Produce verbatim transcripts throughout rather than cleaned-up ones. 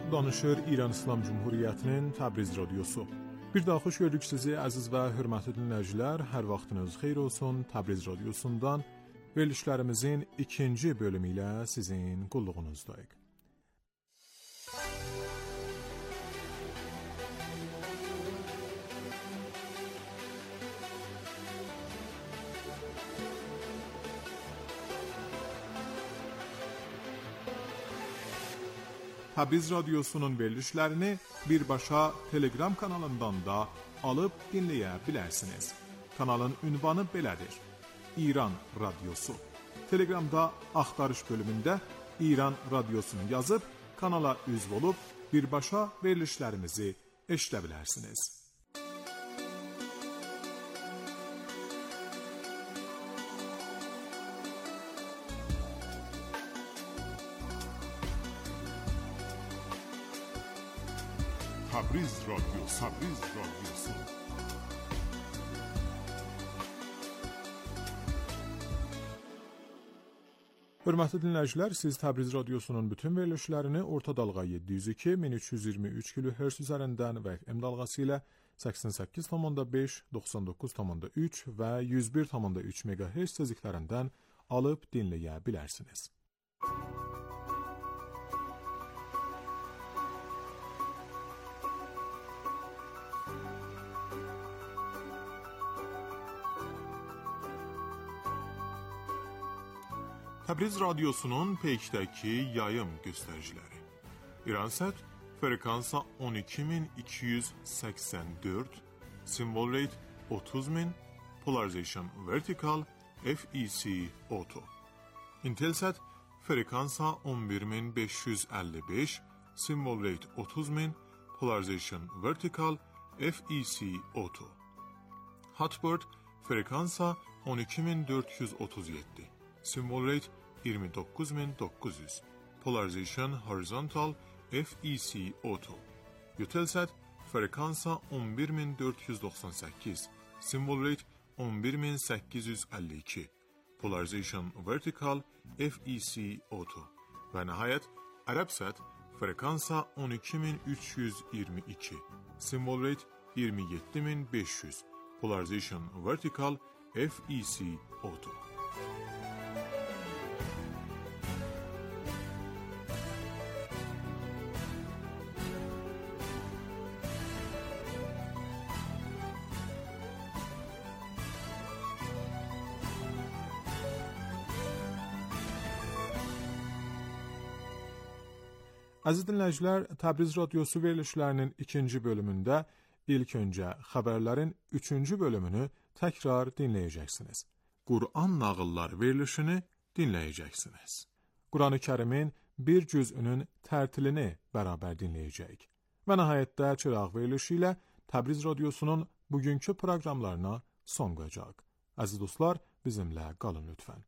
danışır İran İslam Cumhuriyyətinin Təbriz radiosu. Bir daha xoş gördük sizi əziz və hörmətli dinləyicilər. Hər vaxtınız xeyir olsun. Təbriz radiosundan verilişlərimizin ikinci bölümü ilə sizin qulluğunuzdayıq. Təbriz radiosunun verilişlərini birbaşa Telegram kanalından da alıb dinləyə bilərsiniz. Kanalın ünvanı belədir: İran Radyosu. Telegramda axtarış bölümündə İran Radyosunu yazıb kanala üzv olub birbaşa verilişlərimizi eşidə bilərsiniz. Təbriz radyosu, Təbriz radyosu. Hörmətli dinləyicilər, siz Təbriz radiosunun bütün verilişlərini orta dalğa yeddi yüz iki min üç yüz iyirmi üç kilohertz üzərindən və F M dalğası ilə səksən səkkiz nöqtə beş, doxsan doqquz nöqtə üç və yüz bir nöqtə üç megahertz tezliklərindən alıb dinləyə bilərsiniz. Təbriz radyosunun peykdəki yayım göstəriciləri. İransat frekansa on iki min iki yüz səksən dörd, symbol rate otuz min, polarization vertical, F E C auto. Intelsat frekansa on bir min beş yüz əlli beş, symbol rate otuz min, polarization vertical, F E C auto. Hotbird frekansa on iki min dörd yüz otuz yeddi, symbol rate iyirmi doqquz min doqquz yüz, polarization horizontal, F E C auto. Eutelsat frekansa on bir min dörd yüz doxsan səkkiz, symbol rate on bir min səkkiz yüz əlli iki, polarization vertical, F E C auto. Və nəhayət Arabsat frekansa on iki min üç yüz iyirmi iki, symbol rate iyirmi yeddi min beş yüz, polarization vertical, F E C auto. Əziz dinləyicilər, Təbriz radiosu verilişlərinin ikinci bölümündə ilk öncə xəbərlərin üçüncü bölümünü təkrar dinləyəcəksiniz. Quran nağıllar verilişini dinləyəcəksiniz. Quran-ı Kərimin bir cüzünün tərtilini bərabər dinləyəcəyik. Və nəhayətdə çıraq verilişi ilə Təbriz radiosunun bugünkü proqramlarına son qoyacaq. Əziz dostlar, bizimlə qalın lütfən.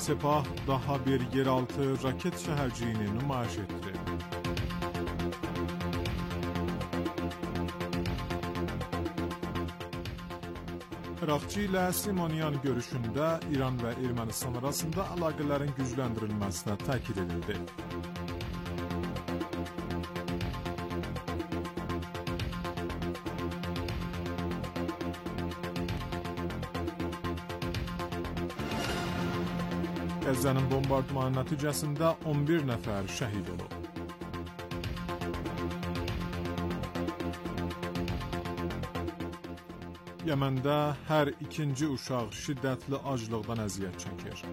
Sepah daha bir yeraltı raket şəhərciyini nümayiş etdi. Irakçı ilə Simonyan görüşündə İran və Ermənistan arasında əlaqələrin gücləndirilməsinə təkid edildi. Qəzzənin bombardmanı nəticəsində on bir nəfər şəhid olub. Yəməndə hər ikinci uşaq şiddətli aclıqdan əziyyət çəkir.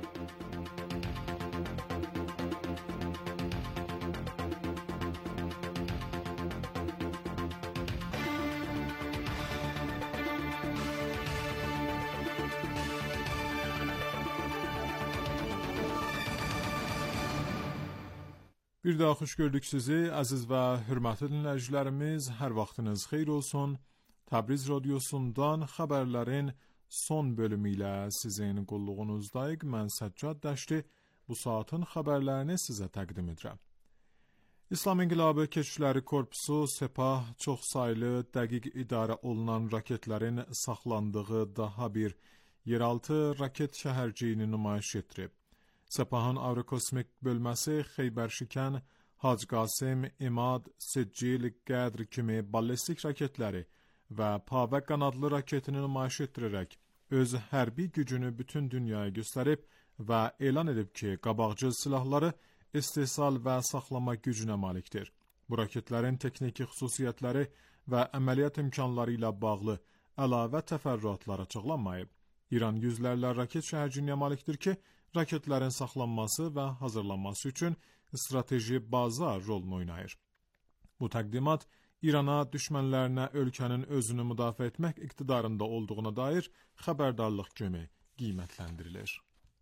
Bir daha xoş gördük sizi, əziz və hörmətli dinləyicilərimiz, hər vaxtınız xeyir olsun. Təbriz Radyosundan xəbərlərin son bölümü ilə sizin qulluğunuzdayıq. Mən Səccad Dəşti bu saatın xəbərlərini sizə təqdim edirəm. İslam İnqilabı Keşişləri Korpusu Sepah çoxsaylı dəqiq idarə olunan raketlərin saxlandığı daha bir yeraltı raket şəhərciyini nümayiş etdirib. Sepahın Avrokosmik bölməsi Xeybərşikən, Hacqasim, İmad, Siccil, Qədr kimi ballistik raketləri və Pavə qanadlı raketini nümayiş etdirərək öz hərbi gücünü bütün dünyaya göstərib və elan edib ki, qabaqcıl silahları istehsal və saxlama gücünə malikdir. Bu raketlərin texniki xüsusiyyətləri və əməliyyat imkanları ilə bağlı əlavə təfərrüatlar açıqlanmayıb. İran yüzlərlə raket şəhərciyinə malikdir ki, raketlərin saxlanması və hazırlanması üçün strateji baza rolunu oynayır. Bu təqdimat İrana düşmənlərinə ölkənin özünü müdafiə etmək iqtidarında olduğuna dair xəbərdarlıq kimi qiymətləndirilir.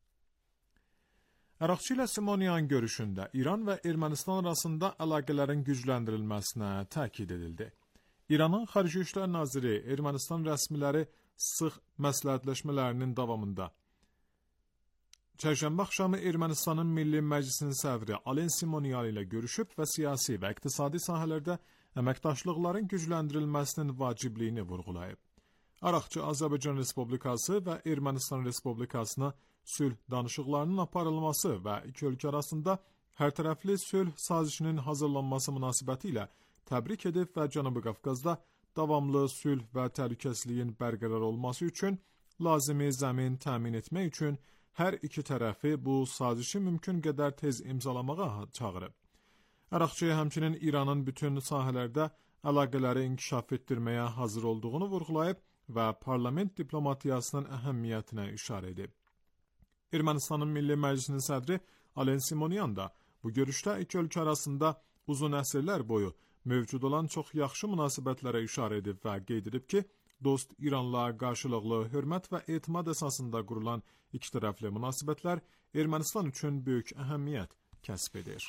Əraqçı ilə Simonyan görüşündə İran və Ermənistan arasında əlaqələrin gücləndirilməsinə təkid edildi. İranın Xarici İşlər Naziri Ermənistan rəsmiləri sıx məsləhətləşmələrinin davamında Çərşənbə axşamı Ermənistanın Milli Məclisinin sədri Alen Simonyan ilə görüşüb və siyasi və iqtisadi sahələrdə əməkdaşlıqların gücləndirilməsinin vacibliyini vurğulayıb. Araqçı Azərbaycan Respublikası və Ermənistan Respublikasına sülh danışıqlarının aparılması və iki ölkə arasında hərtərəfli sülh sazişinin hazırlanması münasibəti ilə təbrik edib və Cənubi Qafqazda davamlı sülh və təhlükəsizliyin bərqərar olması üçün lazımi zəmin təmin etmək üçün hər iki tərəfi bu sazişi mümkün qədər tez imzalamağa çağırıb. Əraqçı həmçinin İranın bütün sahələrdə əlaqələri inkişaf etdirməyə hazır olduğunu vurğulayıb və parlament diplomatiyasının əhəmiyyətinə işarə edib. Ermənistanın Milli Məclisinin sədri Alen Simonyan da bu görüşdə iki ölkə arasında uzun əsrlər boyu mövcud olan çox yaxşı münasibətlərə işarə edib və qeyd edib ki, dost İranla qarşılıqlı hörmət və etimad əsasında qurulan iki tərəfli münasibətlər Ermənistan üçün böyük əhəmiyyət kəsb edir.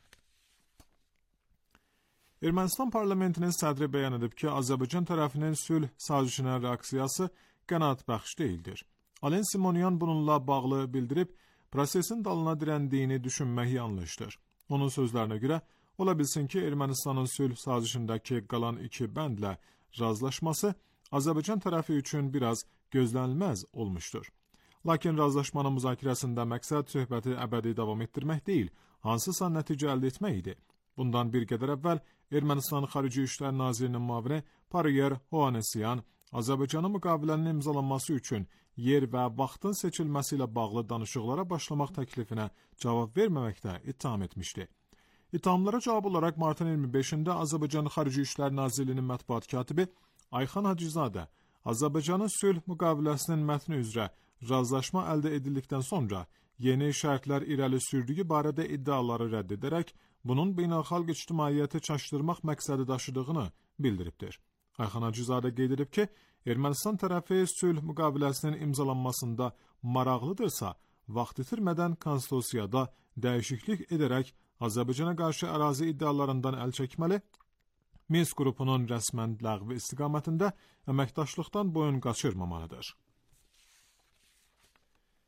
Ermənistan parlamentinin sədri bəyan edib ki, Azərbaycan tərəfinin sülh sazişinə reaksiyası qənaətbəxş deyildir. Alen Simonyan bununla bağlı bildirib, prosesin dalına dirəndiyini düşünmək yanlışdır. Onun sözlərinə görə, ola bilsin ki, Ermənistanın sülh sazişindəki qalan iki bəndlə razılaşması Azərbaycan tərəfi üçün biraz gözlənilməz olmuşdur. Lakin razılaşmanın müzakirəsində məqsəd söhbəti əbədi davam etdirmək deyil, hansısa nəticə əldə etmək idi. Bundan bir qədər əvvəl Ermənistan Xarici İşlər Nazirinin müavini Pariyer Hoanesyan Azərbaycanın müqavilənin imzalanması üçün yer və vaxtın seçilməsi ilə bağlı danışıqlara başlamaq təklifinə cavab verməməkdə ittiham etmişdi. İttihamlara cavab olaraq martın iyirmi beşində Azərbaycan Xarici İşlər Nazirliyinin mətbuat katibi Ayxan Hacızadə Azərbaycanın sülh müqaviləsinin mətni üzrə razılaşma əldə edildikdən sonra yeni şərtlər irəli sürdüyü barədə iddiaları rədd edərək bunun beynəlxalq ictimaiyyəti çaşdırmaq məqsədi daşıdığını bildiribdir. Ayxan Hacızadə qeyd edib ki, Ermənistan tərəfi sülh müqaviləsinin imzalanmasında maraqlıdırsa, vaxt itirmədən konstitusiyada dəyişiklik edərək Azərbaycana qarşı ərazi iddialarından əl çəkməli, Minsk qrupunun rəsmən ləğvi istiqamətində əməkdaşlıqdan boyun qaçırmamalıdır.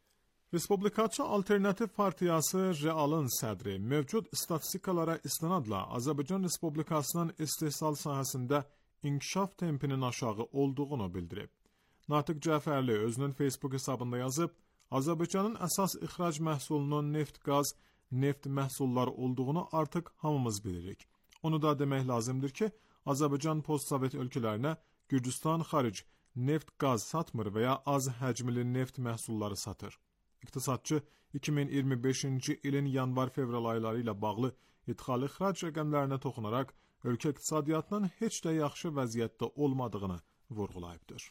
Respublikaçı Alternativ Partiyası Realın sədri mövcud statistikalara istinadla Azərbaycan Respublikasının istehsal sahəsində inkişaf tempinin aşağı olduğunu bildirib. Natiq Cəfərli özünün Facebook hesabında yazıb, Azərbaycanın əsas ixrac məhsulunun neft, qaz, neft məhsulları olduğunu artıq hamımız bilirik. Onu da demək lazımdır ki, Azərbaycan post-sovet ölkələrinə Gürcüstan xaric neft, qaz satmır və ya az həcmli neft məhsulları satır. İqtisadçı iki min iyirmi beşinci ilin yanvar-fevral ayları ilə bağlı idxal-ixrac rəqəmlərinə toxunaraq ölkə iqtisadiyyatının heç də yaxşı vəziyyətdə olmadığını vurğulayıbdır.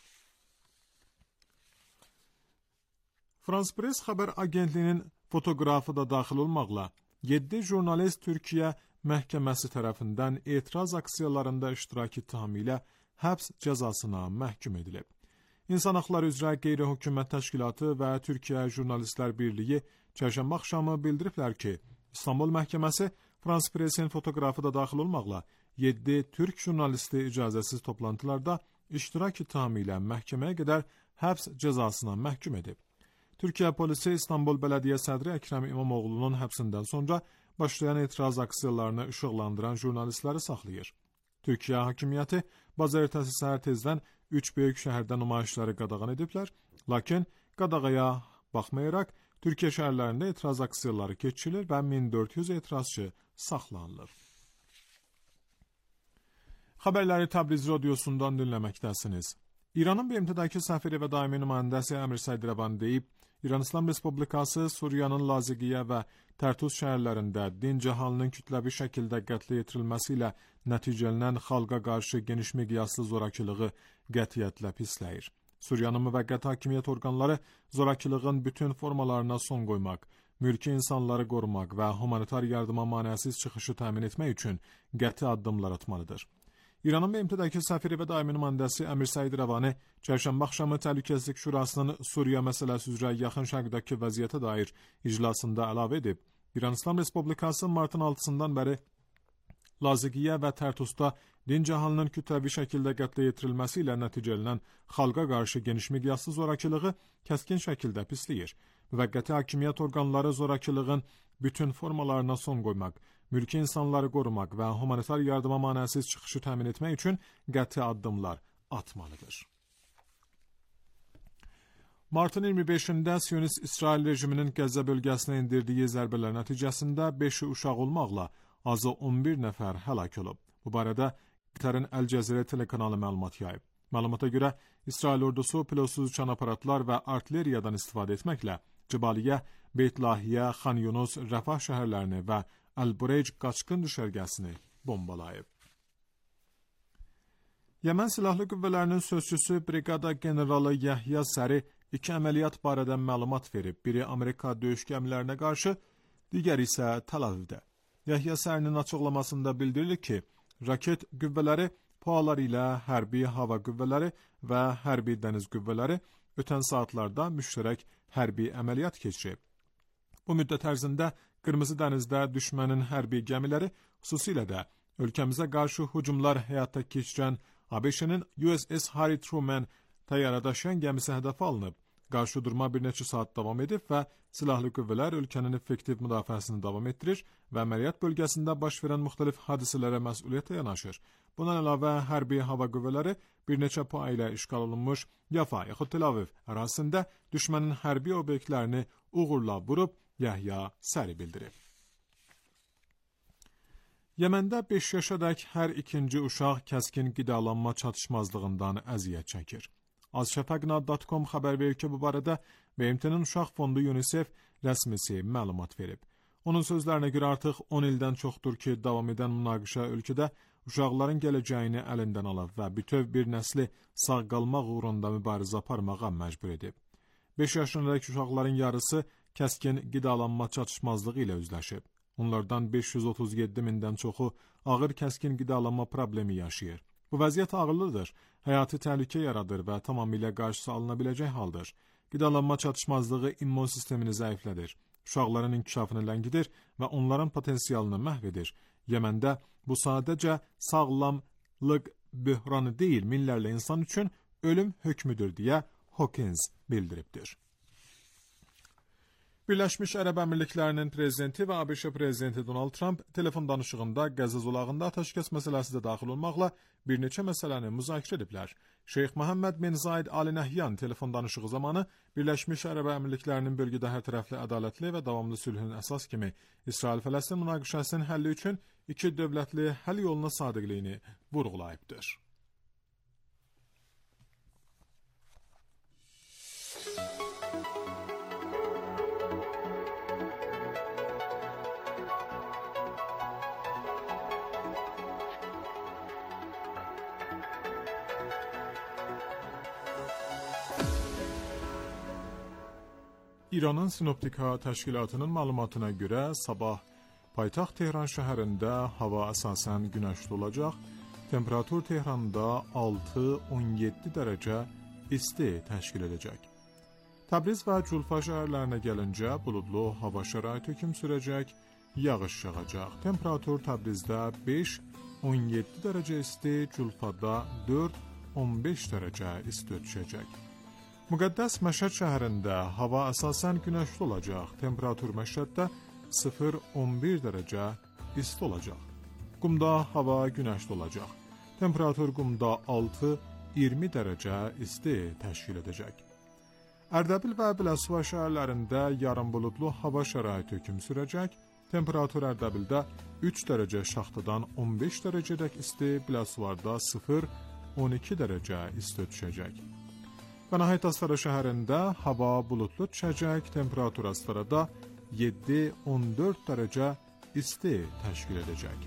France Press xəbər agentliyinin fotoqrafı da daxil olmaqla yeddi jurnalist Türkiyə məhkəməsi tərəfindən etiraz aksiyalarında iştirak ittihamı ilə həbs cəzasına məhkum edilib. İnsan Haqları üzrə Qeyri-Hökumət Təşkilatı və Türkiyə Jurnalistlər Birliyi çərşənbə axşamı bildiriblər ki, İstanbul məhkəməsi France Press-in fotoqrafı da daxil olmaqla yeddi türk jurnalisti icazəsiz toplantılarda iştirak ittihamı ilə məhkəməyə qədər həbs cəzasına məhkum edib. Türkiyə polisi İstanbul Bələdiyyə sədri Əkrəm İmamoğlu'nun həbsindən sonra başlayan etiraz aksiyalarını işıqlandıran jurnalistləri saxlayır. Türkiyə hakimiyyəti bazar ertəsi səhər tezdən üç böyük şəhərdə nümayişləri qadağan ediblər, lakin qadağaya baxmayaraq Türkiyə şəhərlərində etiraz aksiyaları keçirilir və min dörd yüz etirazçı saxlanılır. Xəbərləri Təbriz radiosundan dinləməkdəsiniz. İranın B M T-dəki səfiri və daimi nümayəndəsi Əmir Səydirəvan deyib, İran İslam Respublikası Suriyanın Laziqiyə və Tərtuz şəhərlərində din cəhalının kütləvi şəkildə qətlə yetirilməsi ilə nəticələnən xalqa qarşı geniş miqyaslı zorakılığı qətiyyətlə pisləyir. Suriyanın müvəqqəti hakimiyyət orqanları zorakılığın bütün formalarına son qoymaq, mülki insanları qorumaq və humanitar yardıma manəsiz çıxışı təmin etmək üçün qəti addımlar atmalıdır. İranın B M T-dəki səfiri və daimi nümayəndəsi Əmir Səydirəvani çərşənbə axşamı Təhlükəsizlik Şurasının Suriya məsələsi üzrə yaxın şərqdəki vəziyyətə dair iclasında əlavə edib, İran İslam Respublikası martın altısından bəri Laziqiyə və Tərtusda din cəhalının kütləvi şəkildə qətlə yetirilməsi ilə nəticələnən xalqa qarşı geniş miqyaslı zorakılığı kəskin şəkildə pisləyir. Müvəqqəti hakimiyyət orqanları zorakılığın bütün formalarına son qoymaq, mülki insanları qorumaq və humanitar yardıma manəsiz çıxışı təmin etmək üçün qəti addımlar atmalıdır. Martın iyirmi beşində Siyonist İsrail rejiminin Qəzza bölgəsinə indirdiyi zərbələr nəticəsində beşi uşaq olmaqla azı on bir nəfər həlak olub. Bu barədə Qətərin Əl-Cəzirə telekanalı məlumat yayıb. Məlumata görə İsrail ordusu pilotsuz uçan aparatlar və artilleriyadan istifadə etməklə Cəbaliyə, Beytlahiyə, Xan Yunus, Rəfah şəhərlərini və Əl-Bureyc qaçqın düşərgəsini bombalayıb. Yəmən Silahlı Qüvvələrinin sözçüsü Briqada generalı Yəhya Səri iki əməliyyat barədə məlumat verib. Biri Amerika döyüş gəmilərinə qarşı, digəri isə Təl-Avivdə. Yəhya Sərinin açıqlamasında bildirilir ki, raket qüvvələri, PUAlar ilə hərbi hava qüvvələri və hərbi dəniz qüvvələri ötən saatlarda müştərək hərbi əməliyyat keçirib. Bu müddət ərzində Qırmızı dənizdə düşmənin hərbi gəmiləri, xüsusilə də ölkəmizə qarşı hücumlar həyata keçirən ABŞ-nin U S S Harry Truman təyyarə daşıyan gəmisi hədəfə alınıb. Qarşı durma bir neçə saat davam edib və silahlı qüvvələr ölkənin effektiv müdafiəsini davam etdirir və əməliyyat bölgəsində baş verən müxtəlif hadisələrə məsuliyyətlə yanaşır. Bundan əlavə hərbi hava qüvvələri bir neçə PUA ilə işğal olunmuş Yafa yaxud Tel-Aviv ərazisində düşmənin hərbi obyektlərini uğurla vurub, Yəhya Səri bildirib. Yəməndə beş yaşadək hər ikinci uşaq kəskin qidalanma çatışmazlığından əziyyət çəkir. azşəfaqna nöqtə com xəbər verir ki, bu barədə B M T-nin uşaq fondu UNICEF rəsmisi məlumat verib. Onun sözlərinə görə artıq on ildən çoxdur ki, davam edən münaqişə ölkədə uşaqların gələcəyini əlindən alıb və bütöv bir nəsli sağ qalmaq uğrunda mübarizə aparmağa məcbur edib. beş yaşındakı uşaqların yarısı kəskin qidalanma çatışmazlığı ilə üzləşib. Onlardan beş yüz otuz yeddi mindən çoxu ağır kəskin qidalanma problemi yaşayır. Bu vəziyyət ağırlıdır, həyati təhlükə yaradır və tamamilə qarşısı alına biləcək haldır. Qidalanma çatışmazlığı immun sistemini zəiflədir, uşaqların inkişafını ləngidir və onların potensialını məhv edir. Yəməndə bu sadəcə sağlamlıq böhranı deyil, minlərlə insan üçün ölüm hökmüdür deyə Hawkins bildiribdir. Birləşmiş Ərəb Əmirliklərinin prezidenti və ABŞ prezidenti Donald Trump telefon danışığında Qəzza zolağında atəşkəs məsələsi də daxil olmaqla bir neçə məsələni müzakirə ediblər. Şeyx Məhəmməd bin Zayed Al Nəhyan telefon danışığı zamanı Birləşmiş Ərəb Əmirliklərinin bölgədə hər tərəfli, ədalətli və davamlı sülhün əsas kimi İsrail-Fələstin münaqişəsinin həlli üçün iki dövlətli həll yoluna sadiqliyini vurğulayıbdır. İranın Sinoptika təşkilatının məlumatına görə sabah paytaxt Tehran şəhərində hava əsasən günəşli olacaq. Temperatur Tehranda altı on yeddi dərəcə isti təşkil edəcək. Təbriz və Culfa şəhərlərinə gəlincə buludlu hava şəraiti hökm sürəcək, yağış yağacaq. Temperatur Təbrizdə beş on yeddi dərəcə isti, Culfada dörd on beş dərəcə isti düşəcək. Müqəddəs Məşəd şəhərində hava əsasən günəşli olacaq. Temperatur Məşəddə sıfır on bir dərəcə isti olacaq. Qumda hava günəşli olacaq. Temperatur Qumda altı iyirmi dərəcə isti təşkil edəcək. Ərdəbil və Biləsuvar şəhərlərində yarım buludlu hava şəraiti hökm sürəcək. Temperatur Ərdəbildə üç dərəcə şaxtadan on beş dərəcədək isti, Biləsuvarda sıfır on iki dərəcə isti düşəcək. Vənahayt Astara şəhərində hava buludlu düşəcək, temperatur Astarada yeddi on dörd dərəcə isti təşkil edəcək.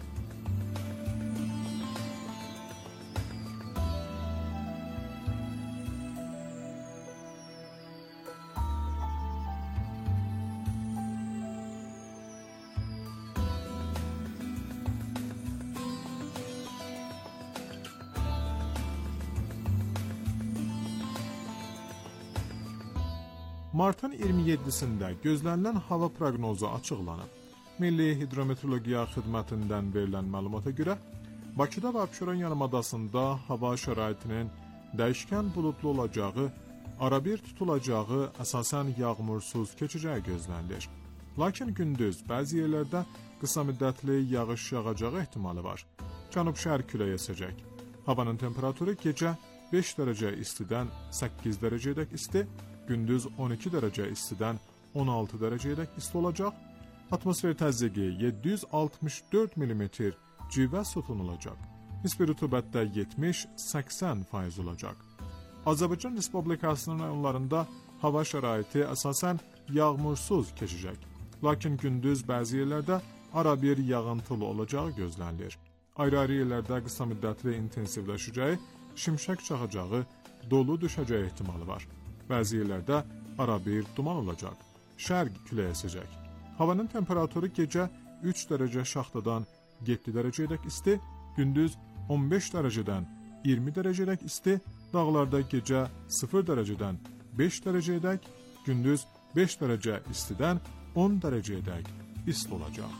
Martın iyirmi yeddisində gözlənilən hava proqnozu açıqlanıb. Milli Hidrometeorologiya Xidmətindən verilən məlumata görə, Bakıda və Abşeron yarımadasında hava şəraitinin dəyişkən buludlu olacağı, arabir tutulacağı, əsasən yağmursuz keçəcəyi gözlənilir. Lakin gündüz bəzi yerlərdə qısa müddətli yağış yağacağı ehtimalı var. Cənub-şərq küləyi əsəcək. Havanın temperaturu gecə beş dərəcə istidən səkkiz dərəcədək isti, gündüz on iki dərəcə istidən on altı dərəcədək isti olacaq. Atmosfer təzyiqi yeddi yüz altmış dörd millimetr civə sütun olacaq. Nisbi rütubətdə yetmiş səksən faiz olacaq. Azərbaycan Respublikasının rayonlarında hava şəraiti əsasən yağmursuz keçəcək. Lakin gündüz bəzi yerlərdə arabir yağıntılı olacağı gözlənilir. Ayrı-ayrı yerlərdə qısa müddətli intensivləşəcəyi, şimşək çaxacağı, dolu düşəcəyi ehtimalı var. Bəzi yerlərdə arabir duman olacaq. Şərq küləyi əsəcək. Havanın temperaturu gecə üç dərəcə şaxtadan yeddi dərəcədək isti, gündüz on beş dərəcədən iyirmi dərəcədək isti, dağlarda gecə sıfır dərəcədən beş dərəcədək, gündüz beş dərəcə istidən on dərəcədək isti olacaq.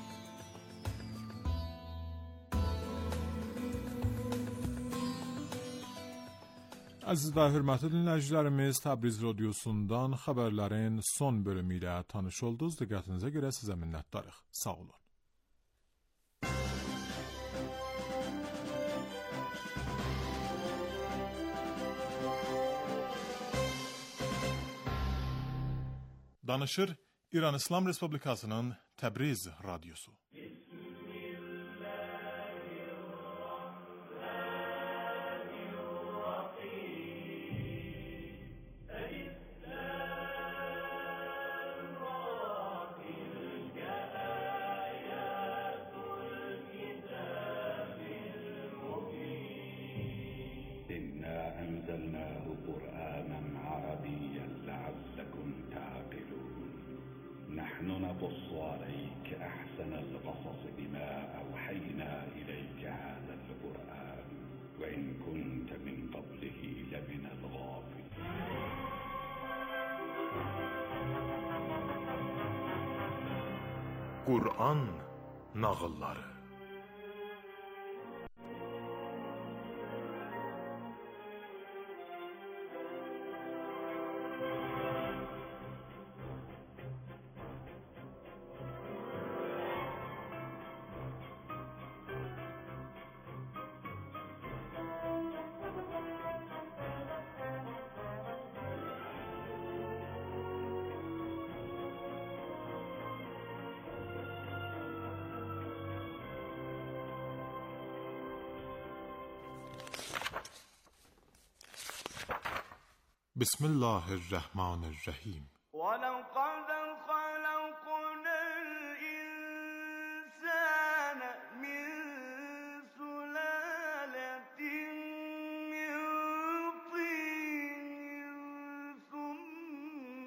Əziz və hörmətli dinləyicilərimiz, Təbriz radiosundan xəbərlərin son bölümü ilə tanış oldunuz. Diqqətinizə görə sizə minnətdarıq. Sağ olun. Danışır İran İslam Respublikasının Təbriz radiosu. أنزلناه قرآنا عربيا لعلكم تعقلون نحن نقص عليك أحسن القصص بما أوحينا إليك هذا القرآن وإن كنت من قبله لمن الغافلين. Qur'an nağılları. بسم الله الرحمن الرحیم. ولقد خلقنا الإنسان من سلالة من طين ثم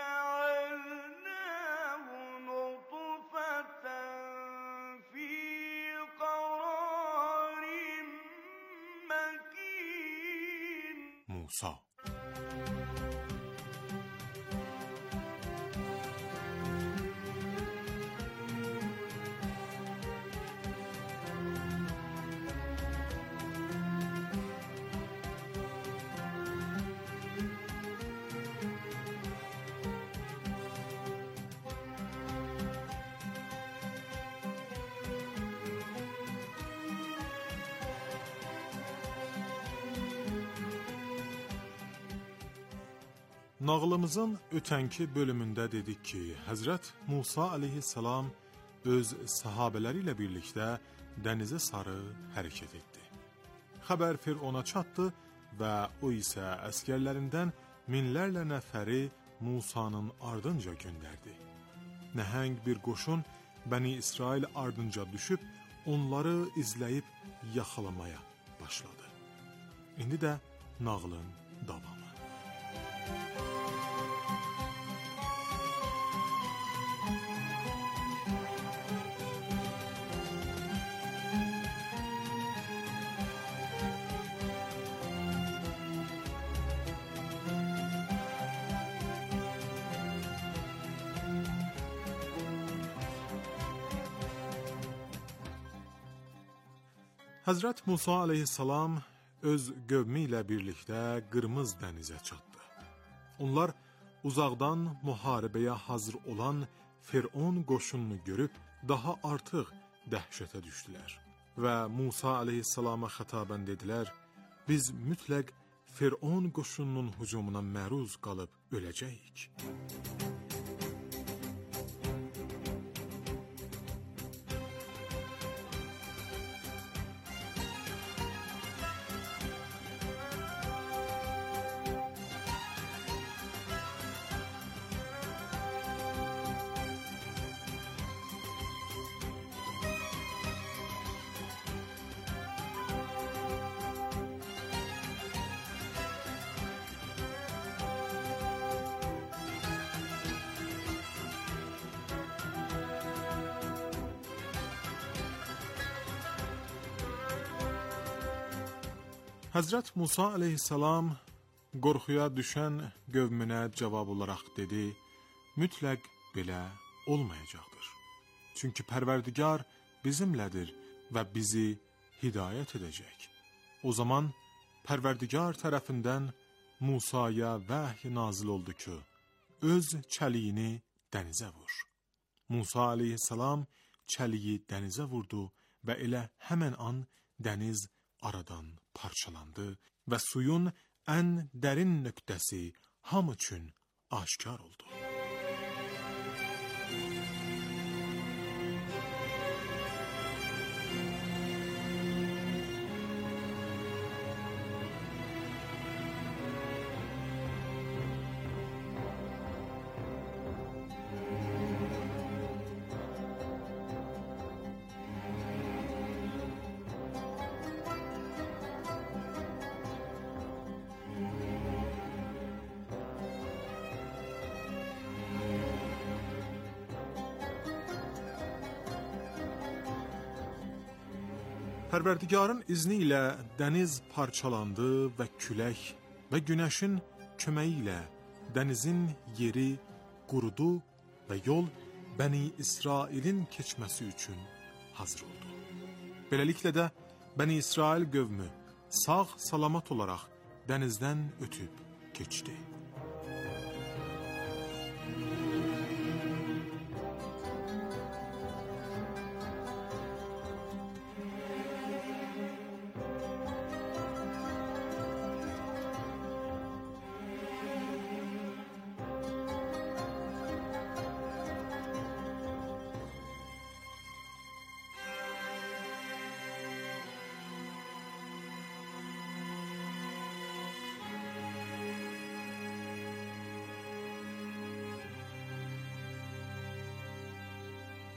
جعلناه نطفة في قرار مكين. موسی. Nağılımızın ötənki bölümündə dedik ki, Həzrət Musa aleyhissalam öz sahabələri ilə birlikdə dənizə sarı hərəkət etdi. Xəbər Firona çatdı və o isə əskərlərindən minlərlə nəfəri Musanın ardınca göndərdi. Nəhəng bir qoşun Bəni İsrail ardınca düşüb, onları izləyib yaxalamaya başladı. İndi də nağılın davamı. Həzrət Musa aleyhissalam öz qövmü ilə birlikdə Qırmız dənizə çatdı. Onlar uzaqdan müharibəyə hazır olan Firon qoşununu görüb daha artıq dəhşətə düşdülər və Musa aleyhissalama xətabən dedilər: "Biz mütləq Firon qoşununun hücumuna məruz qalıb öləcəyik." Həzrət Musa aleyhissalam qorxuya düşən qövmünə cavab olaraq dedi: "Mütləq belə olmayacaqdır. Çünki Pərverdigar bizimlədir və bizi hidayət edəcək." O zaman Pərverdigar tərəfindən Musaya vəhy nazil oldu ki, öz çəliyini dənizə vur. Musa aleyhissalam çəliyi dənizə vurdu və elə həmən an dəniz aradan parçalandı və suyun ən dərin nöqtəsi hamı üçün aşkar oldu. Pərverdigarın izni ilə dəniz parçalandı və külək və günəşin köməyi ilə dənizin yeri qurudu və yol Bəni İsrailin keçməsi üçün hazır oldu. Beləliklə də Bəni İsrail qövmü sağ salamat olaraq dənizdən ötüb keçdi.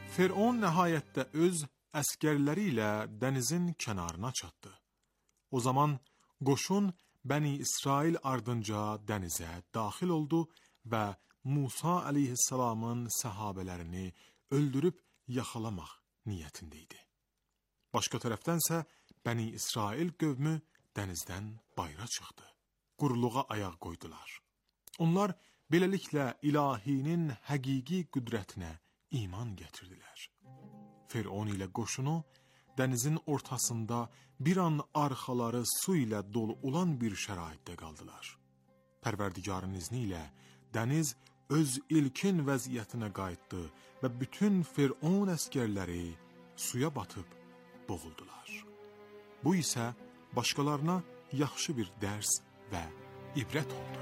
Firon nəhayətdə öz əskərləri ilə dənizin kənarına çatdı. O zaman qoşun Bəni İsrail ardınca dənizə daxil oldu və Musa əleyhissalamın səhabələrini öldürüb yaxalamaq niyyətində idi. Başqa tərəfdənsə Bəni İsrail qövmü dənizdən bayıra çıxdı. Quruluğa ayaq qoydular. Onlar beləliklə ilahinin həqiqi qüdrətinə iman gətirdilər. Firon ilə qoşunu dənizin ortasında bir an arxaları su ilə dolu olan bir şəraitdə qaldılar. Pərverdigarın izni ilə dəniz öz ilkin vəziyyətinə qayıtdı və bütün Firon əskərləri suya batıb boğuldular. Bu isə başqalarına yaxşı bir dərs və ibrət oldu.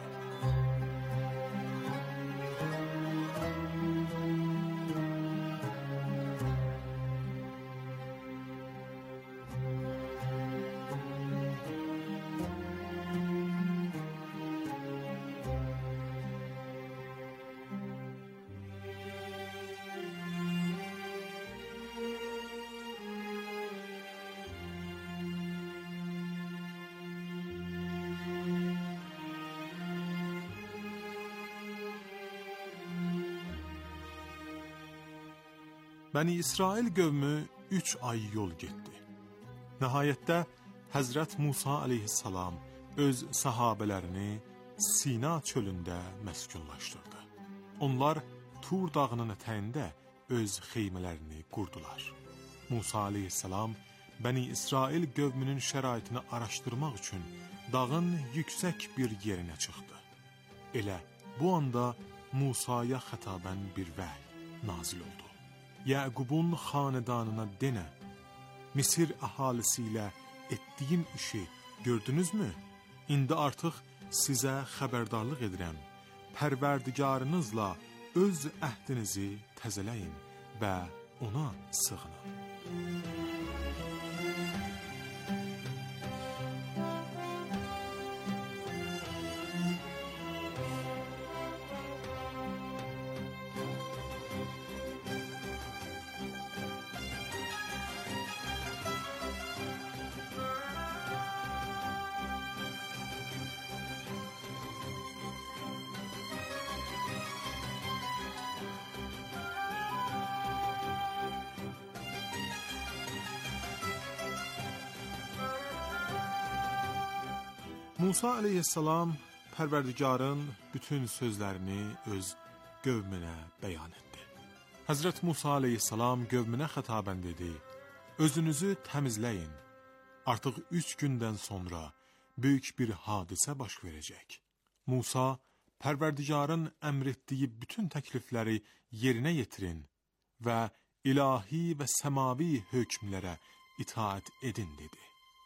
Bəni İsrail qövmü üç ay yol getdi. Nəhayətdə Həzrət Musa əleyhissalam öz sahabələrini Sina çölündə məskunlaşdırdı. Onlar Tur dağının ətəyində öz xeymələrini qurdular. Musa əleyhissalam Bəni İsrail qövmünün şəraitini araşdırmaq üçün dağın yüksək bir yerinə çıxdı. Elə bu anda Musaya xətabən bir vəhy nazil oldu. Yəqubun xanedanına denə, Misir əhalisi ilə etdiyim işi gördünüzmü? İndi artıq sizə xəbərdarlıq edirəm. Pərverdigarınızla öz əhdinizi təzələyin və ona sığının. Musa əleyhissalam Pərverdigarın bütün sözlərini öz qövmünə bəyan etdi. Həzrət Musa əleyhissalam qövmünə xətabən dedi: Özünüzü təmizləyin. Artıq üç gündən sonra böyük bir hadisə baş verəcək. Musa, Pərverdigarın əmr etdiyi bütün təklifləri yerinə yetirin və ilahi və səmavi hökmlərə itaat edin dedi.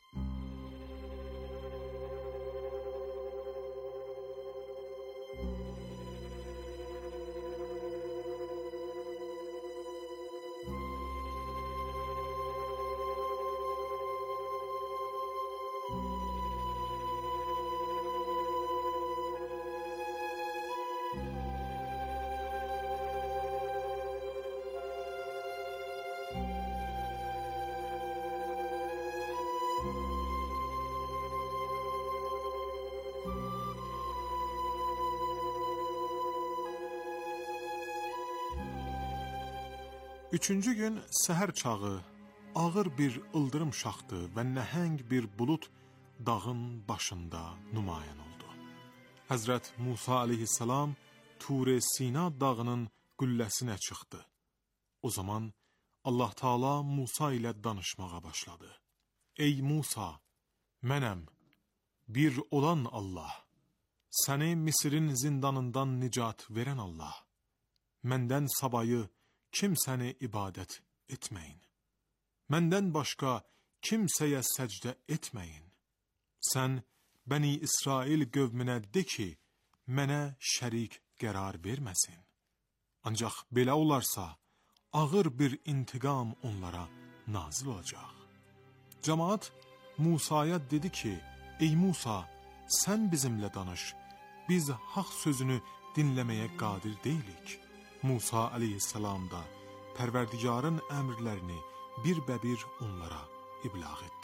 Üçüncü gün səhər çağı ağır bir ıldırım şaxdı və nəhəng bir bulut dağın başında nümayan oldu. Həzrət Musa aleyhissalam Tur-i Sina dağının qülləsinə çıxdı. O zaman Allah Taala Musa ilə danışmağa başladı. Ey Musa, mənəm, bir olan Allah, səni Misirin zindanından nicat verən Allah, məndən savayı kimsəni ibadət etməyin. Məndən başqa kimsəyə səcdə etməyin. Sən Bəni İsrail qövmünə de ki, mənə şərik qərar verməsin. Ancaq belə olarsa, ağır bir intiqam onlara nazil olacaq. Cəmaat Musaya dedi ki, ey Musa, sən bizimlə danış, biz haqq sözünü dinləməyə qadir deyilik. Musa aleyhissalam da Pərverdigarın əmrlərini bir-bə-bir onlara iblağ etdi.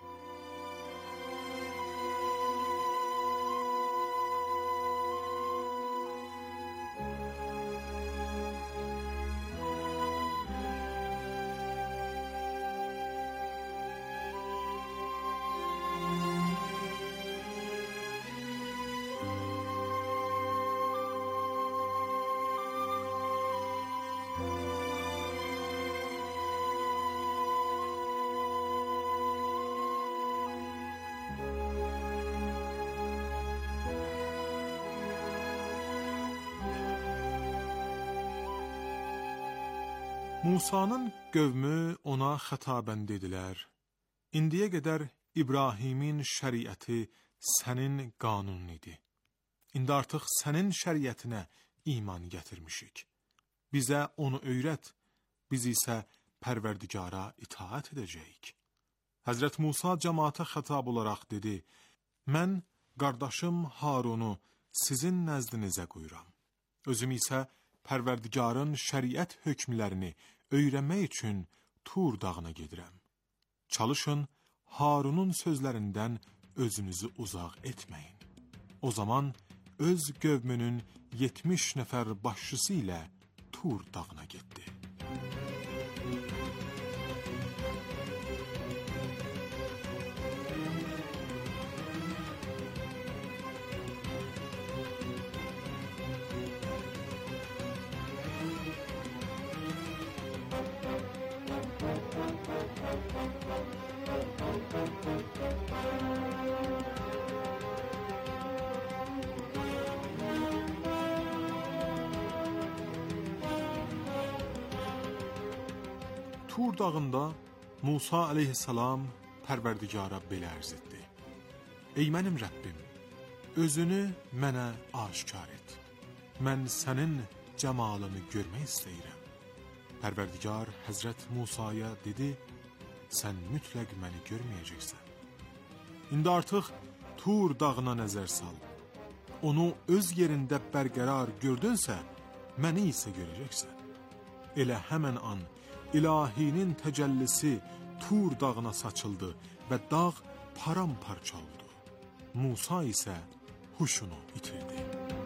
Musanın qövmü ona xətabən dedilər: İndiyə qədər İbrahimin şəriəti sənin qanunun idi. İndi artıq sənin şəriətinə iman gətirmişik. Bizə onu öyrət, biz isə Pərverdigara itaət edəcəyik. Həzrət Musa cəmaata xətab olaraq dedi: Mən qardaşım Harunu sizin nəzdinizə qoyuram. Özüm isə Pərverdigarın şəriət hökmlərini öyrənmək üçün Tur dağına gedirəm. Çalışın, Harunun sözlərindən özünüzü uzaq etməyin. O zaman öz qövmünün yetmiş nəfər başçısı ilə Tur dağına getdi. Tur dağında Musa aleyhissalam Pərverdigara belə ərz etdi: Ey mənim Rəbbim, özünü mənə aşkar et. Mən sənin cəmalını görmək istəyirəm. Pərverdigar Həzrət Musaya dedi: Sən mütləq məni görməyəcəksən. İndi artıq Tur dağına nəzər sal. Onu öz yerində bərqərar gördünsə, məni isə görəcəksən. Elə həmən an İlahinin təcəllisi Tur dağına saçıldı və dağ paramparça oldu. Musa isə huşunu itirdi.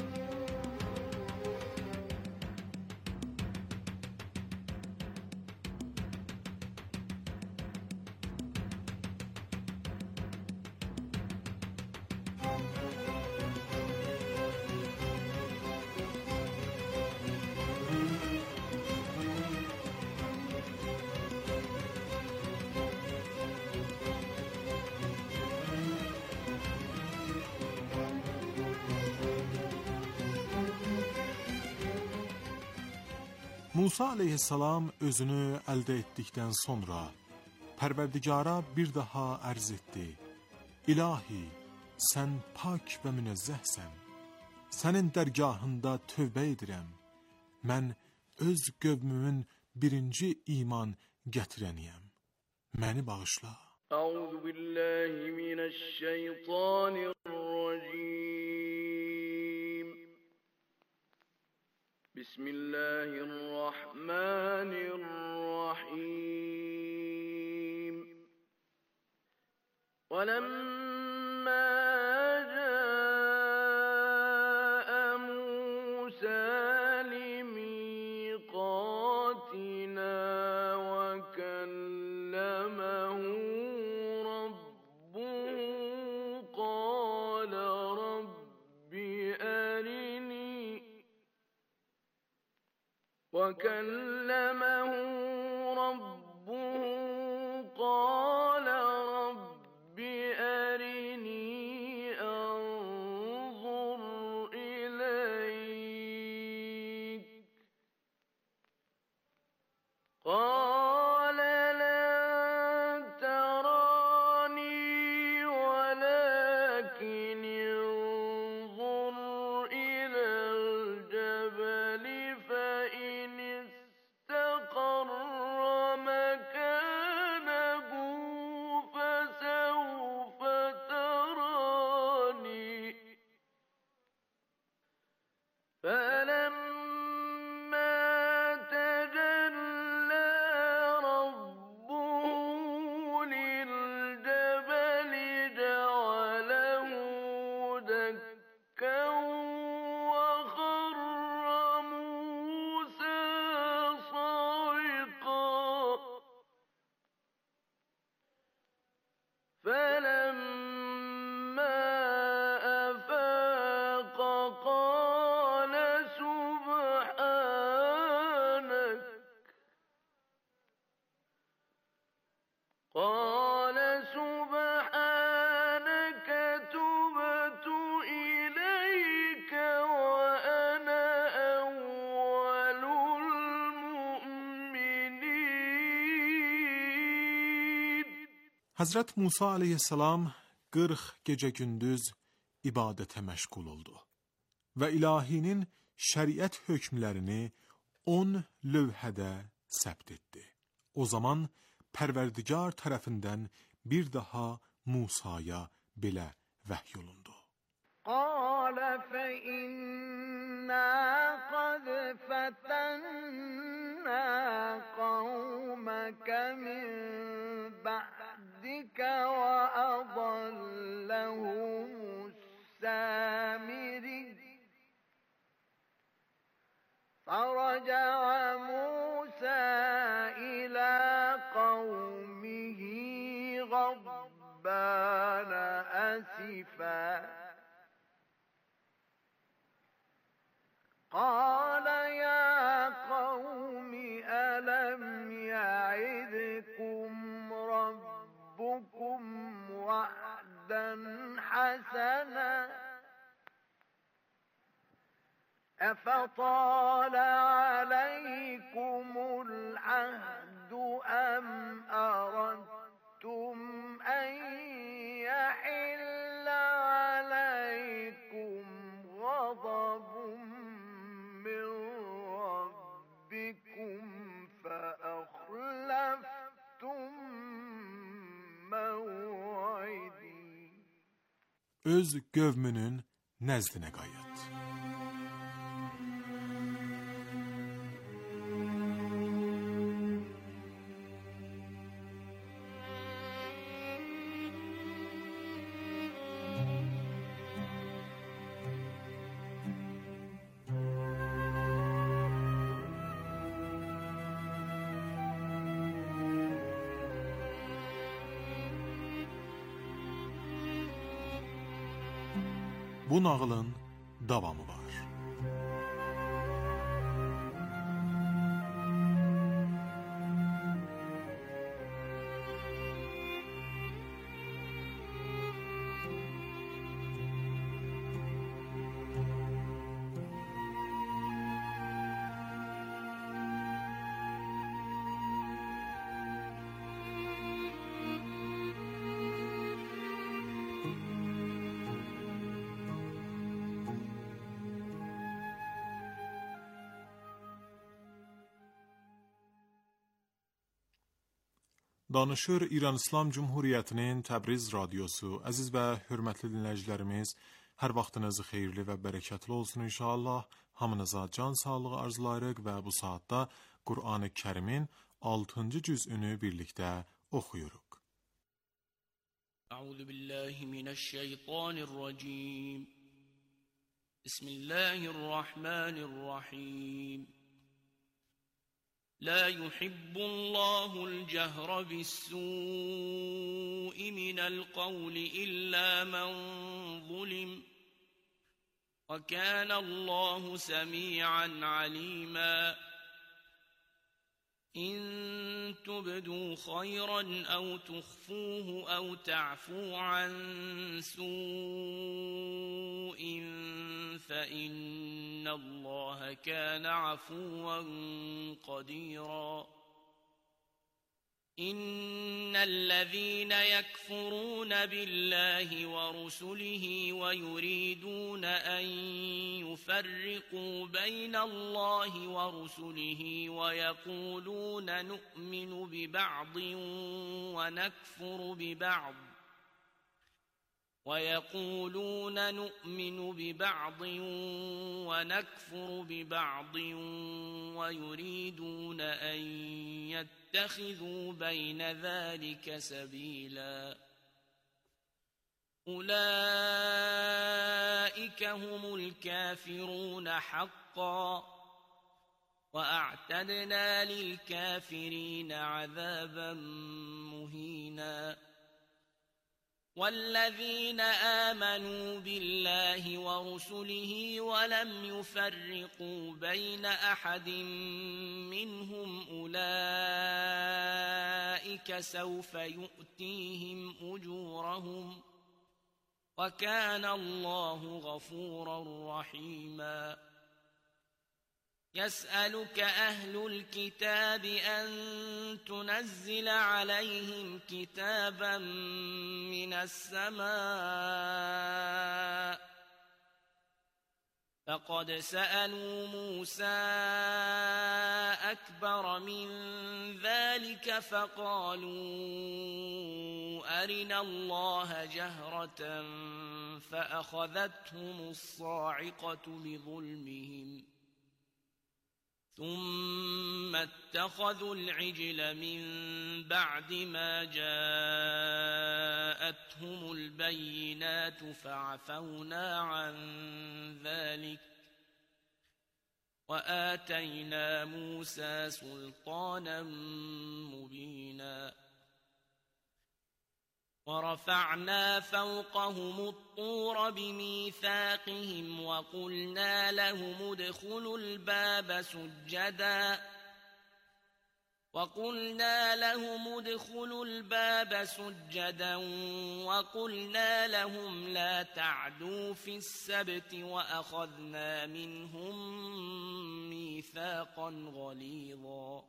Musa aleyhissalam özünü əldə etdikdən sonra Pərverdigara bir daha ərz etdi: İlahi, sən pak və münezzəhsən. Sənin dərgahında tövbə edirəm. Mən öz qövmümün birinci iman gətirəniyəm. Məni bağışla. Əuzu billahi mineşşeytanirracim. Bismillahirrahmanirrahim. وَلَمَّا جَاءَ مُوسَى لِمِيقَاتِنَا وَكَلَّمَهُ رَبُّهُ قَالَ رَبِّ أَرِنِي وَكَلَّمَهُ رَبُّهُ قَالَ رَبِّ أَرِنِي أَنظُرْ إِلَيْكَ قَالَ لَن تَرَانِي وَلَكِنِ انظُرْ إِلَى الْجَبَلِ فَإِنِ قال سبحانك تبت إليك وأنا أول المؤمنين. Hazret Musa aleyhisselam qırx gecə gündüz ibadətə məşğul oldu və ilahinin şəriət hökmlərini on lövhədə səbt etdi. O zaman Pərverdigar tərəfindən bir daha Musaya belə vəhy olundu. قال فإنا قد فتنا قومك من بعدك وأضلهم السامري فرجع موسى إلى قومه غضبان أسفا قال يا قوم ألم يعدكم ربكم وعدا حسنا أفطال عليكم العهد أم أردتم أن يحل عليكم غضب من ربكم فأخلفتم موعدي. Öz qövmünün nəzdinə qayıt. Bu nağılın davamı var. Danışır İran İslam Cumhuriyyətinin Təbriz radiosu. Əziz və hörmətli dinləyicilərimiz, hər vaxtınız xeyirli və bərəkətli olsun inşallah. Hamınıza can sağlığı arzulayırıq və bu saatda Qur'an-ı Kərimin altıncı cüzünü birlikdə oxuyuruq. Əuzu billahi minəşşeytanirracim. Bismillahirrahmanirrahim. لا يحب الله الجهر بالسوء من القول إلا من ظلم وكان الله سميعا عليما إن تبدوا خيرا أو تخفوه أو تعفو عن سوء فإن الله كان عفوا قديرا إن الذين يكفرون بالله ورسله ويريدون أن يفرقوا بين الله ورسله ويقولون نؤمن ببعض ونكفر ببعض ويقولون نؤمن ببعض ونكفر ببعض ويريدون أن يتخذوا بين ذلك سبيلا أولئك هم الكافرون حقا وأعتدنا للكافرين عذابا مهينا والذين آمنوا بالله ورسله ولم يفرقوا بين أحد منهم أولئك سوف يؤتيهم أجورهم وكان الله غفورا رحيما يسألك أهل الكتاب أن تنزل عليهم كتابا من السماء فقد سألوا موسى أكبر من ذلك فقالوا أرنا الله جهرة فأخذتهم الصاعقة بظلمهم ثم اتخذوا العجل من بعد ما جاءتهم البينات فعفونا عن ذلك وآتينا موسى سلطانا مبينا ورفعنا فوقهم الطور بميثاقهم وقلنا لهم ادخلوا الباب سجدا وقلنا لهم ادخلوا الباب سجدا وقلنا لهم لا تعدوا في السبت وأخذنا منهم ميثاقا غليظا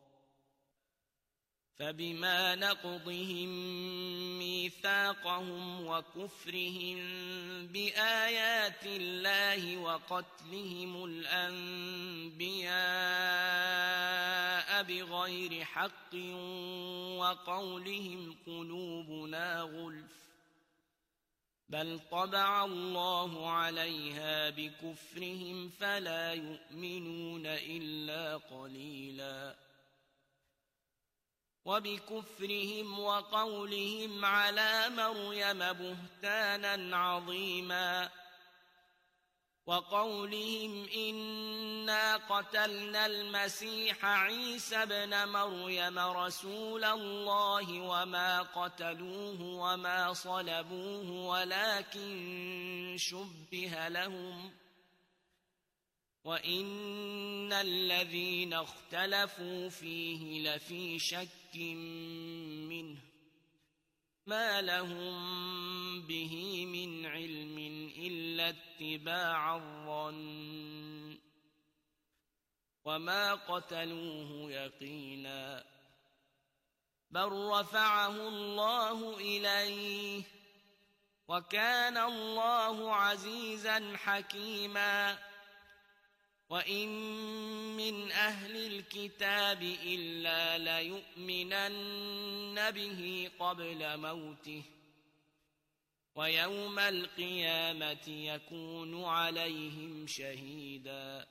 فبما نقضهم ميثاقهم وكفرهم بآيات الله وقتلهم الأنبياء بغير حق وقولهم قلوبنا غلف بل طبع الله عليها بكفرهم فلا يؤمنون إلا قليلا وبكفرهم وقولهم على مريم بهتانا عظيما وقولهم إنا قتلنا المسيح عيسى ابن مريم رسول الله وما قتلوه وما صلبوه ولكن شبه لهم وإن الذين اختلفوا فيه لفي شك منه ما لهم به من علم إلا اتباع الظن وما قتلوه يقينا بل رفعه الله إليه وكان الله عزيزا حكيما وإن من أهل الكتاب إلا ليؤمنن به قبل موته ويوم القيامة يكون عليهم شهيدا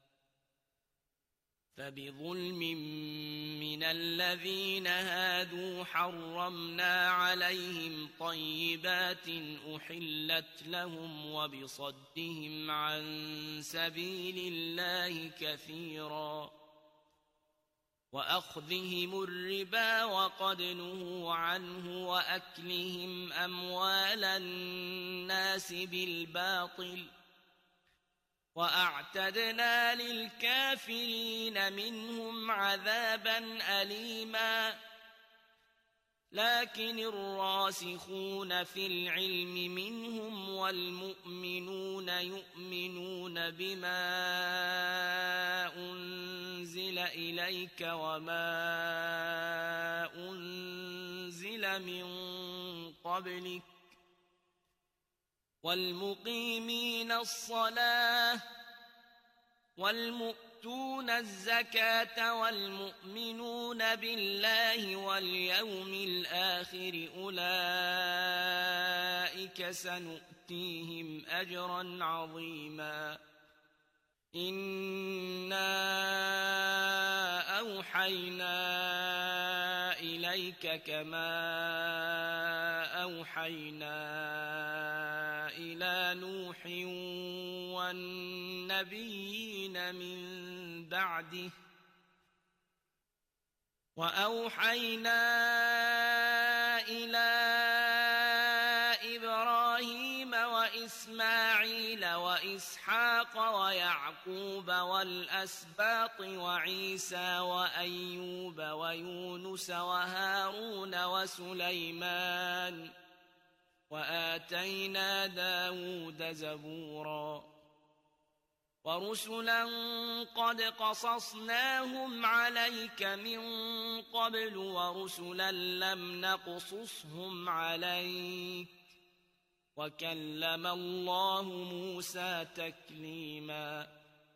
فبظلم من الذين هادوا حرمنا عليهم طيبات أحلت لهم وبصدهم عن سبيل الله كثيرا وأخذهم الربا وقد نهوا عنه وأكلهم أموال الناس بالباطل وأعتدنا للكافرين منهم عذابا أليما لكن الراسخون في العلم منهم والمؤمنون يؤمنون بما أنزل إليك وما أنزل من قبلك والمقيمين الصلاة والمؤتون الزكاة والمؤمنون بالله واليوم الآخر أولئك سنؤتيهم أجرا عظيما إنا أوحينا إليك كما أوحينا إلى نوح والنبيين من بعده وأوحينا إلى وإسحاق ويعقوب والأسباط وعيسى وأيوب ويونس وهارون وسليمان وآتينا داود زبورا ورسلا قد قصصناهم عليك من قبل ورسلا لم نقصصهم عليك وكلم الله موسى تكليما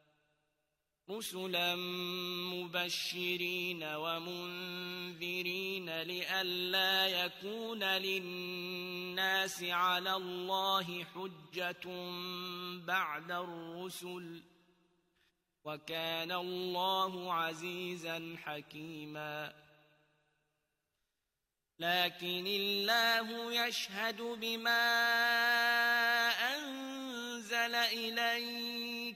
رسلا مبشرين ومنذرين لئلا يكون للناس على الله حجة بعد الرسل وكان الله عزيزا حكيما لكن الله يشهد بما أنزل إليك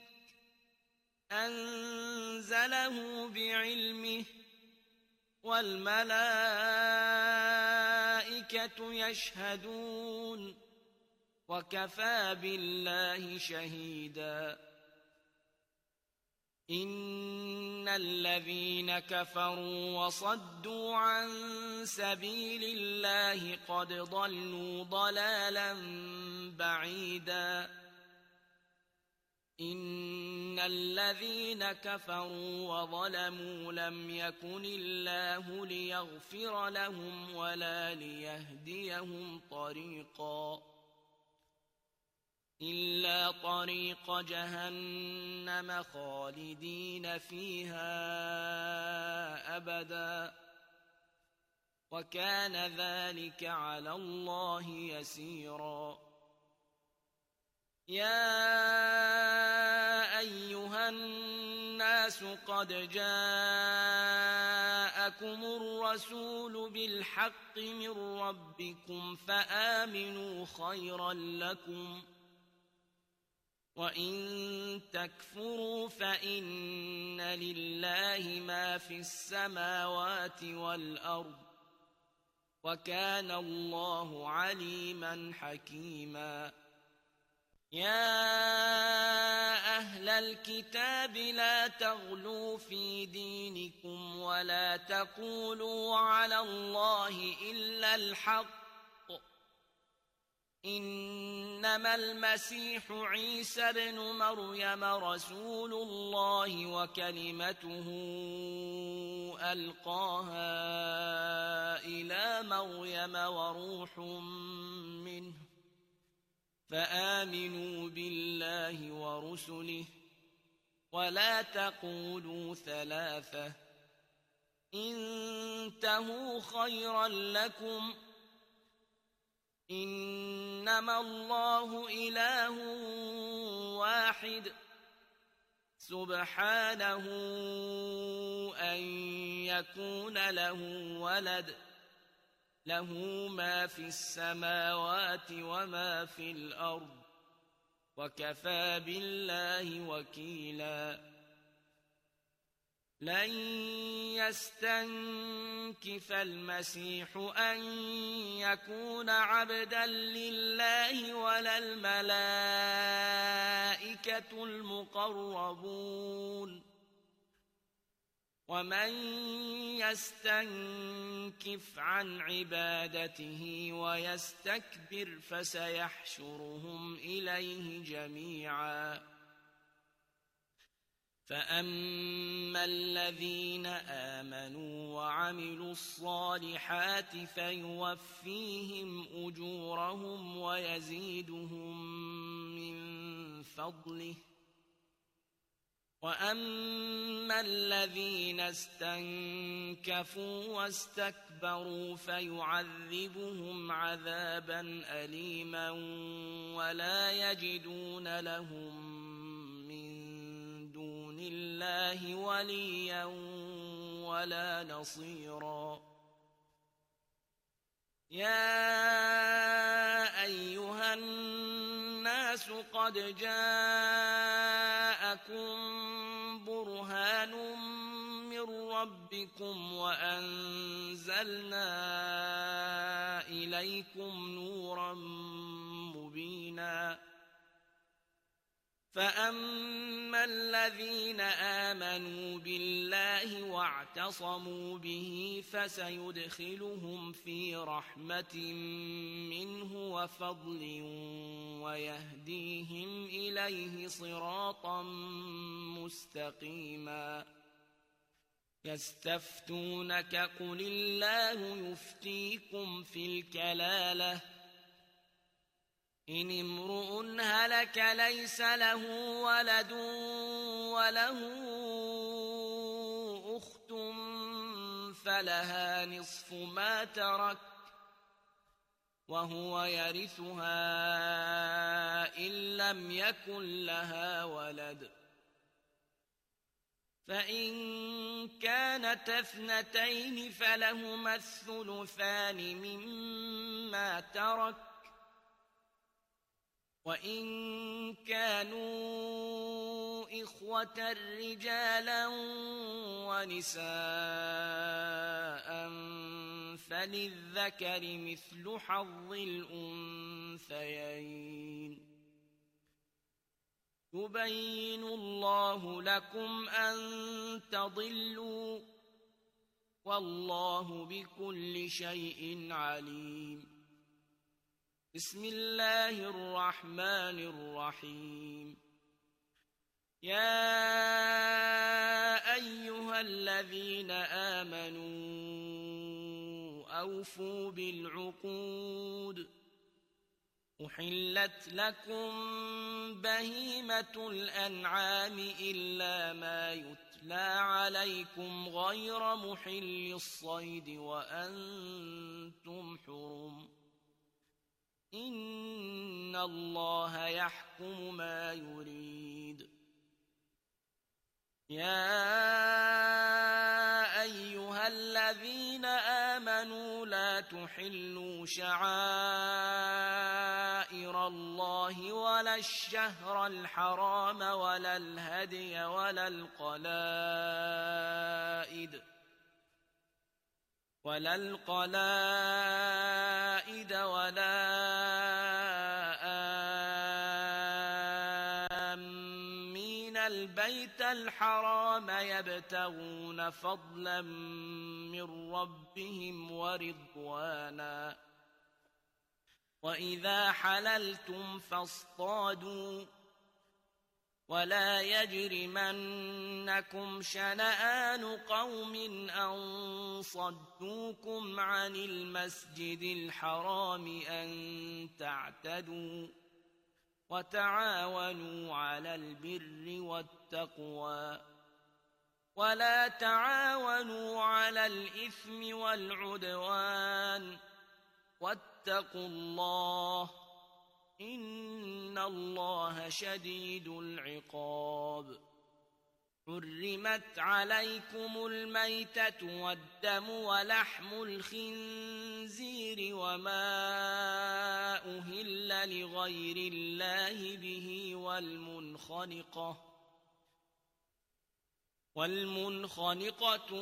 أنزله بعلمه والملائكة يشهدون وكفى بالله شهيدا إن الذين كفروا وصدوا عن سبيل الله قد ضلوا ضلالا بعيدا إن الذين كفروا وظلموا لم يكن الله ليغفر لهم ولا ليهديهم طريقا إلا طريق جهنم خالدين فيها أبدا وكان ذلك على الله يسيرا يا أيها الناس قد جاءكم الرسول بالحق من ربكم فآمنوا خيرا لكم وإن تكفروا فإن لله ما في السماوات والأرض وكان الله عليما حكيما يا أهل الكتاب لا تغلوا في دينكم ولا تقولوا على الله إلا الحق إنما المسيح عيسى بن مريم رسول الله وكلمته ألقاها إلى مريم وروح منه فآمنوا بالله ورسله ولا تقولوا ثلاثة انتهوا خيرا لكم إنما الله إله واحد سبحانه أن يكون له ولد له ما في السماوات وما في الأرض وكفى بالله وكيلا لن يستنكف المسيح أن يكون عبدا لله ولا الملائكة المقربون ومن يستنكف عن عبادته ويستكبر فسيحشرهم إليه جميعا فأما الذين آمنوا وعملوا الصالحات فيوفيهم أجورهم ويزيدهم من فضله وأما الذين استنكفوا واستكبروا فيعذبهم عذابا أليما ولا يجدون لهم الله وليا ولا نصيرا يا أيها الناس قد جاءكم برهان من ربكم وأنزلنا إليكم نورا مبينا فأما الذين آمنوا بالله واعتصموا به فسيدخلهم في رحمة منه وفضل ويهديهم إليه صراطا مستقيما. يستفتونك قل الله يفتيكم في الكلالة إن امرؤ هلك ليس له ولد وله أخت فلها نصف ما ترك وهو يرثها إن لم يكن لها ولد، فإن كانت اثنتين فلهما الثلثان مما ترك، وإن كانوا إخوة رجالا ونساء فللذكر مثل حظ الأنثيين. يبين الله لكم أن تضلوا والله بكل شيء عليم. بسم الله الرحمن الرحيم. يا أيها الذين آمنوا أوفوا بالعقود. أحلت لكم بهيمة الأنعام إلا ما يتلى عليكم غير محل الصيد وأنتم حرم. إن الله يحكم ما يريد. يا أيها الذين آمنوا لا تحلوا شعائر الله ولا الشهر الحرام ولا الهدي ولا القلائد ولا القلائد ولا آمين البيت الحرام يبتغون فضلا من ربهم ورضوانا. وإذا حللتم فاصطادوا ولا يجرمنكم شنآن قوم أن صدوكم عن المسجد الحرام أن تعتدوا وتعاونوا على البر والتقوى ولا تعاونوا على الإثم والعدوان واتقوا الله إن الله شديد العقاب. حرمت عليكم الميتة والدم ولحم الخنزير وما أهل لغير الله به والمنخنقة والمنخنقة